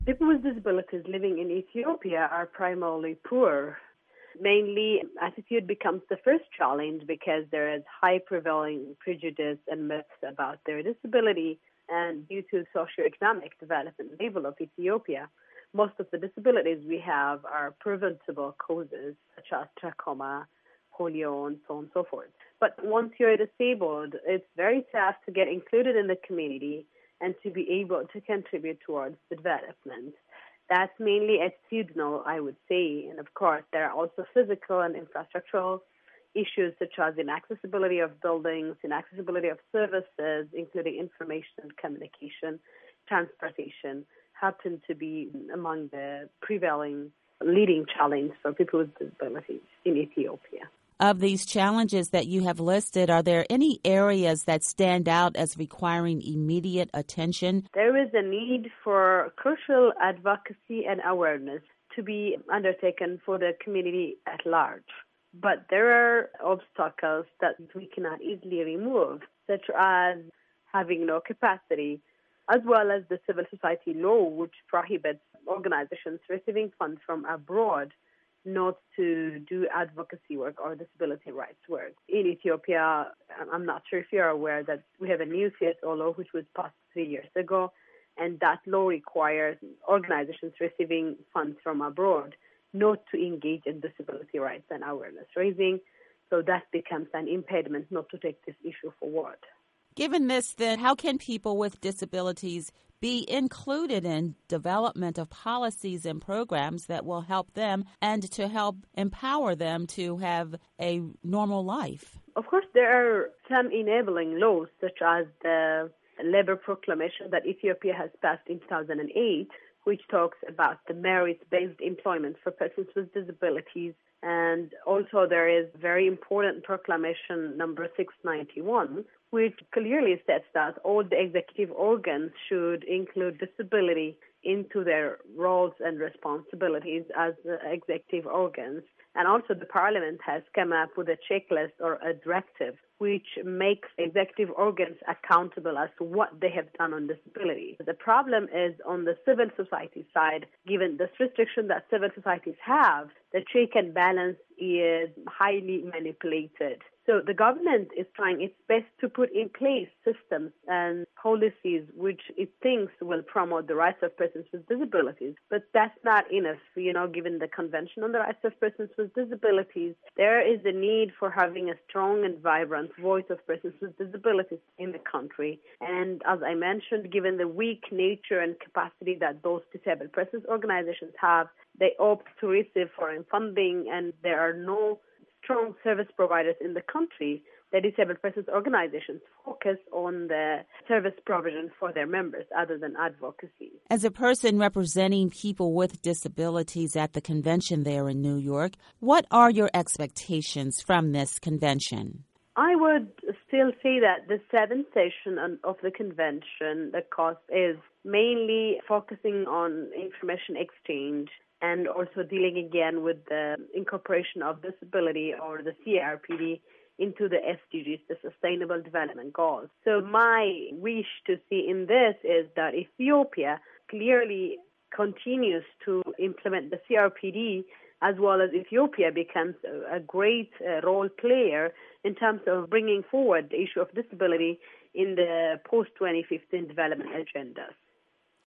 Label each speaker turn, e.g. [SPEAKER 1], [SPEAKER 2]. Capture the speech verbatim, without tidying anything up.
[SPEAKER 1] People with disabilities living in Ethiopia are primarily poor. Mainly, attitude becomes the first challenge because there is high prevailing prejudice and myths about their disability, and due to socioeconomic development level of Ethiopia, most of the disabilities we have are preventable causes such as trachoma, polio, and so on and so forth. But once you're disabled, it's very tough to get included in the community and to be able to contribute towards the development. That's mainly attitudinal, I would say. And of course, there are also physical and infrastructural issues such as inaccessibility of buildings, inaccessibility of services, including information and communication, transportation, happen to be among the prevailing leading challenge for people with disabilities in Ethiopia.
[SPEAKER 2] Of these challenges that you have listed, are there any areas that stand out as requiring immediate attention?
[SPEAKER 1] There is a need for crucial advocacy and awareness to be undertaken for the community at large. But there are obstacles that we cannot easily remove, such as having no capacity, as well as the civil society law, which prohibits organizations receiving funds from abroad not to do advocacy work or disability rights work. In Ethiopia, I'm not sure if you're aware that we have a new C S O law which was passed three years ago, and that law requires organizations receiving funds from abroad not to engage in disability rights and awareness raising. So that becomes an impediment not to take this issue forward.
[SPEAKER 2] Given this, then, how can people with disabilities be included in development of policies and programs that will help them and to help empower them to have a normal life?
[SPEAKER 1] Of course, there are some enabling laws, such as the Labor Proclamation that Ethiopia has passed in two thousand eight, which talks about the merit-based employment for persons with disabilities. And also there is very important proclamation number six ninety-one, which clearly states that all the executive organs should include disability into their roles and responsibilities as executive organs. And also the Parliament has come up with a checklist or a directive which makes executive organs accountable as to what they have done on disability. The problem is on the civil society side, given this restriction that civil societies have, the check and balance is highly manipulated. So the government is trying its best to put in place systems and policies which it thinks will promote the rights of persons with disabilities. But that's not enough, you know, given the Convention on the Rights of Persons with Disabilities. There is a need for having a strong and vibrant voice of persons with disabilities in the country. And as I mentioned, given the weak nature and capacity that those disabled persons organizations have, they opt to receive foreign funding, and there are no strong service providers in the country. The disabled persons organizations focus on the service provision for their members other than advocacy.
[SPEAKER 2] As a person representing people with disabilities at the convention there in New York, what are your expectations from this convention?
[SPEAKER 1] I would still say that the seventh session of the convention, the cost is mainly focusing on information exchange and also dealing again with the incorporation of disability or the C R P D into the S D Gs, the Sustainable Development Goals. So my wish to see in this is that Ethiopia clearly continues to implement the C R P D, as well as Ethiopia becomes a great uh, role player in terms of bringing forward the issue of disability in the post twenty fifteen development agendas.